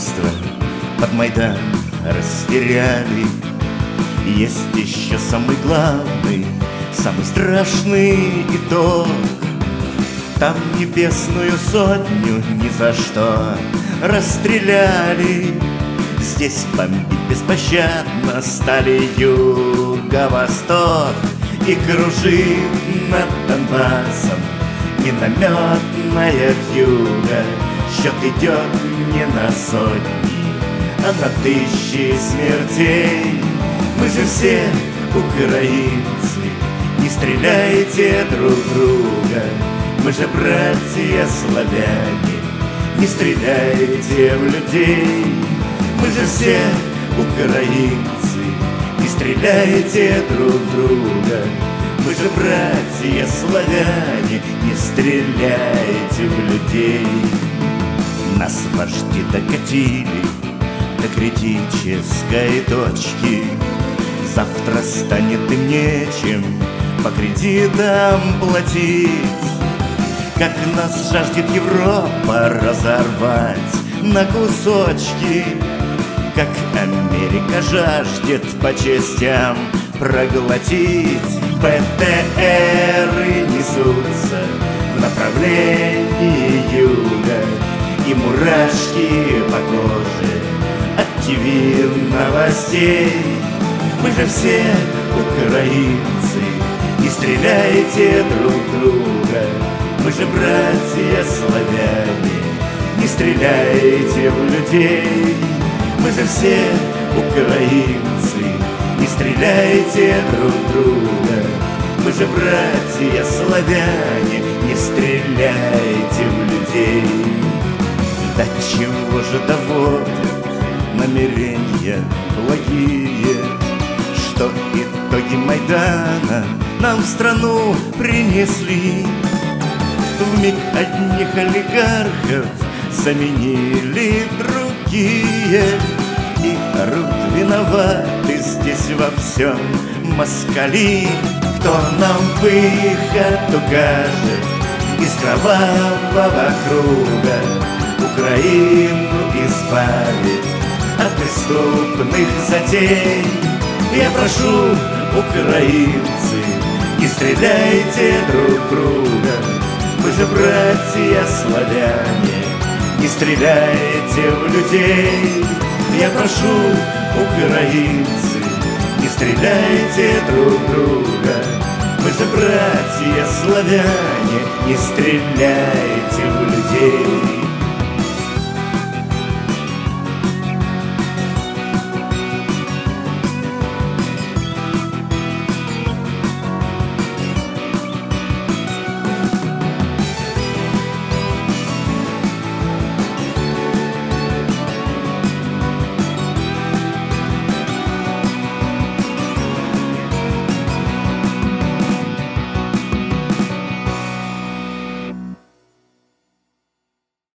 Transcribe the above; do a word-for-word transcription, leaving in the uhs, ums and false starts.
единство под Майдан растеряли. Есть еще самый главный, самый страшный итог. Там небесную сотню ни за что расстреляли. Здесь бомбить беспощадно стали юго-восток. И кружит над Донбассом минометная вьюга. Счет идет не на сотни, а на тысячи смертей. Мы же все украинцы, не стреляйте друг друга. Мы же братья славяне, не стреляйте в людей. Мы же все украинцы, не стреляйте друг друга. Мы же братья славяне, не стреляйте в людей. Нас вожди докатили до критической точки. Завтра станет им нечем по кредитам платить. Как нас жаждет Европа разорвать на кусочки, как Америка жаждет по частям проглотить. БТРы несутся в направлении юга, и мурашки по коже от ТВ новостей. Мы же все украинцы, не стреляйте друг друга. Мы же братья славяне, не стреляйте в людей. Мы же все украинцы, не стреляйте друг друга. Мы же братья славяне, не стреляйте в людей. До чего же доводят намерения благие, что итоги Майдана нам в страну принесли. Вмиг одних олигархов заменили другие, и орут виноваты здесь во всем москали. Кто нам выход укажет из кровавого круга, Украину избавит от преступных затей? Я прошу, украинцы, не стреляйте друг друга. Мы же братья славяне, не стреляйте в людей. Я прошу, украинцы, не стреляйте друг друга. Мы же братья славяне, не стреляйте в людей.